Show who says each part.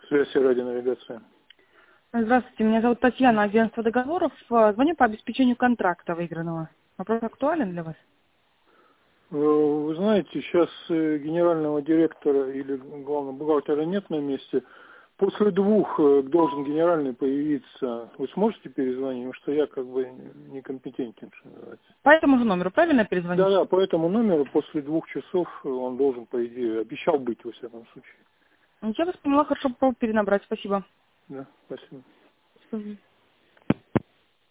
Speaker 1: Связь и радионавигация.
Speaker 2: Здравствуйте, меня зовут Татьяна, агентство договоров. Звоню по обеспечению контракта выигранного. Вопрос актуален для вас?
Speaker 1: Вы знаете, сейчас генерального директора или главного бухгалтера нет на месте. После 2 должен генеральный появиться. Вы сможете перезвонить? Потому что я как бы некомпетентен, что называется.
Speaker 2: По этому же номеру, правильно перезвонить?
Speaker 1: Да, по этому номеру после 2 часов он должен, по идее, обещал быть во всяком случае.
Speaker 2: Я вас поняла, хорошо, попробую перенабрать. Спасибо.
Speaker 1: Да, спасибо.
Speaker 2: Мгм.